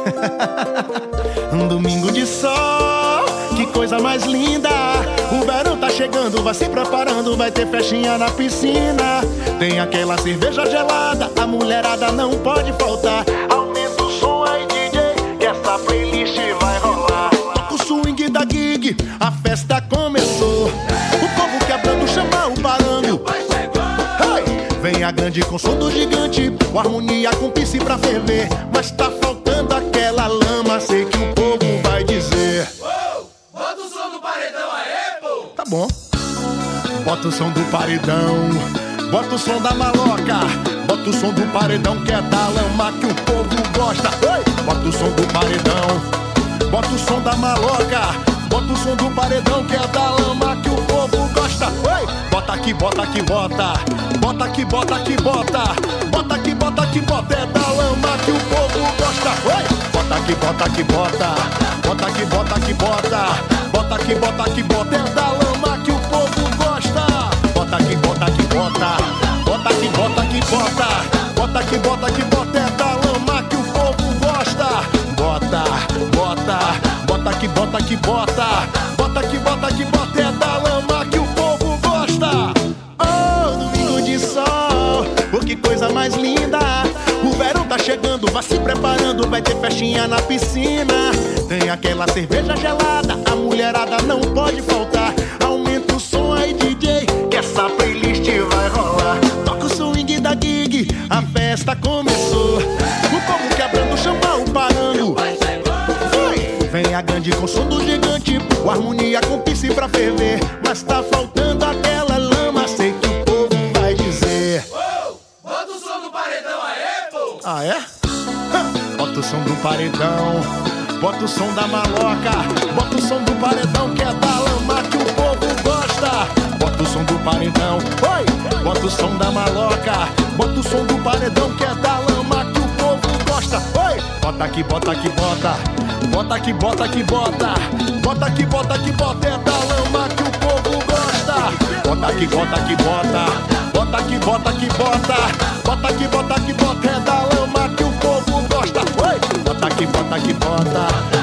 Um domingo de sol, que coisa mais linda. O verão tá chegando, vai se preparando, vai ter festinha na piscina. Tem aquela cerveja gelada, a mulherada não pode faltar. Aumenta o som aí, DJ, que essa playlist vai rolar. O swing da gig, a festa começou. O povo quebrando, chama o barulho. Vem a grande com som do gigante, o harmonia com pisse pra ferver. Mas tá faltando aquela lama, sei que o povo vai dizer: bota o som do paredão aí, pô! Tá bom. Bota o som do paredão, bota o som da maloca, bota o som do paredão que é da lama que o povo gosta. Bota o som do paredão, bota o som da maloca, bota o som do paredão que é da lama que o povo gosta. Bota aqui, bota aqui, bota. Bota aqui, bota aqui, bota. Bota aqui, bota aqui, bota. É da lama que o povo gosta. Bota aqui, bota aqui, bota. Bota aqui, bota aqui, bota. Bota aqui, bota aqui, bota. É da lama que o povo gosta. Bota aqui, bota aqui, bota. Bota aqui, bota aqui, bota. Bota aqui, bota aqui, bota. É da lama que o povo gosta. Bota, bota. Bota aqui, bota aqui, bota. Bota aqui, bota aqui, bota. É da lama que o povo gosta. Que coisa mais linda. O verão tá chegando, vai se preparando, vai ter festinha na piscina. Tem aquela cerveja gelada, a mulherada não pode faltar. Aumenta o som aí, DJ, que essa playlist vai rolar. Toca o swing da gig, a festa começou. O povo quebrando, chama o parando. Vem a grande com som do gigante, o harmonia com pisse pra ferver. Mas tá faltando aquela lama, sei que o povo vai dizer: ah, é? Bota o som do paredão, bota o som da maloca, bota o som do paredão que é da lama que o povo gosta. Bota o som do paredão, bota o som da maloca, bota o som do paredão que é da lama que o povo gosta. Bota aqui, bota aqui, bota. Bota aqui, bota aqui, bota. Bota aqui, bota aqui, bota. É da lama que o povo gosta. Bota aqui, bota aqui, bota. Bota aqui, bota aqui, bota. Bota aqui, bota aqui, bota. É da lama que o povo gosta. Bota aqui, bota aqui, bota.